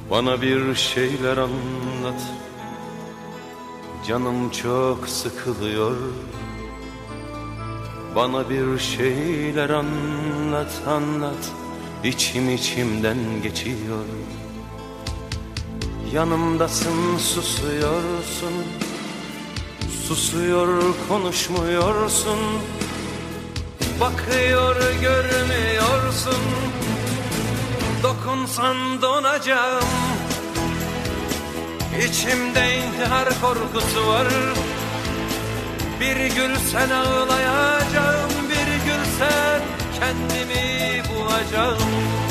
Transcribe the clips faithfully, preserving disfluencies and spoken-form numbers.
Bana bir şeyler anlat, canım çok sıkılıyor. Bana bir şeyler anlat, anlat, içim içimden geçiyor. Yanımdasın, susuyorsun, susuyor konuşmuyorsun. Bakıyor görmüyorsun, dokunsan donacağım. İçimde intihar korkusu var. Bir gülsen ağlayacağım, bir gülsen kendimi bulacağım.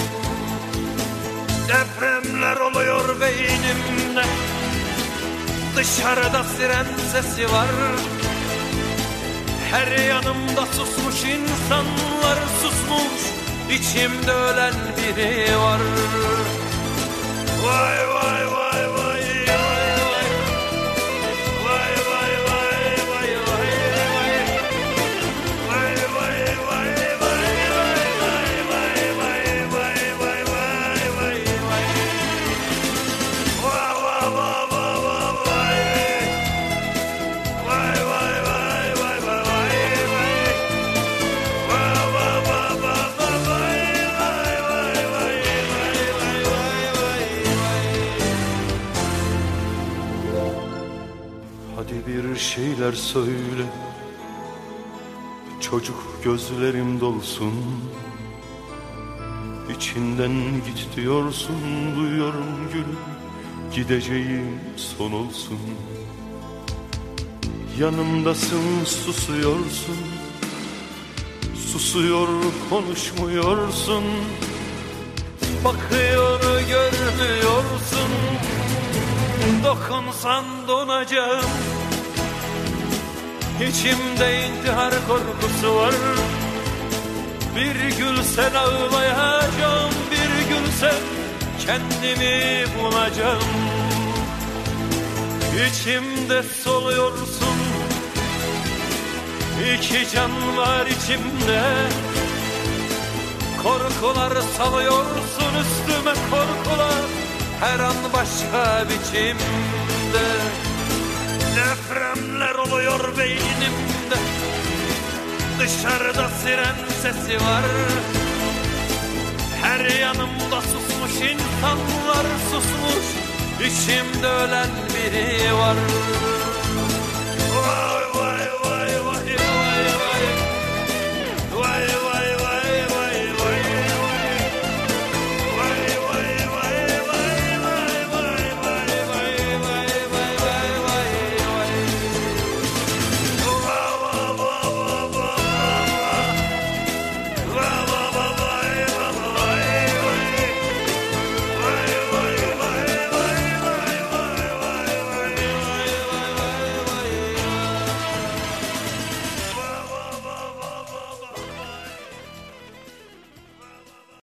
Depremler oluyor beynimde, dışarıda siren sesi var. Her yanımda susmuş insanlar, susmuş, içimde ölen biri var. Vay vay vay vay. Hadi bir şeyler söyle, çocuk gözlerim dolsun. İçinden git diyorsun, duyuyorum gülüm, gideceğim son olsun. Yanımdasın, susuyorsun, susuyor konuşmuyorsun. Bakıyor görmüyorsun, dokunsan donacağım. İçimde intihar korkusu var. Bir gülsen ağlayacağım, bir gülsen kendimi bulacağım. İçimde soluyorsun, iki can var içimde. Korkular salıyorsun üstüme, korkular her an başka biçimde. Depremler oluyor beynimde, dışarıda siren sesi var. Her yanımda susmuş insanlar, susmuş, içimde ölen biri var. Vay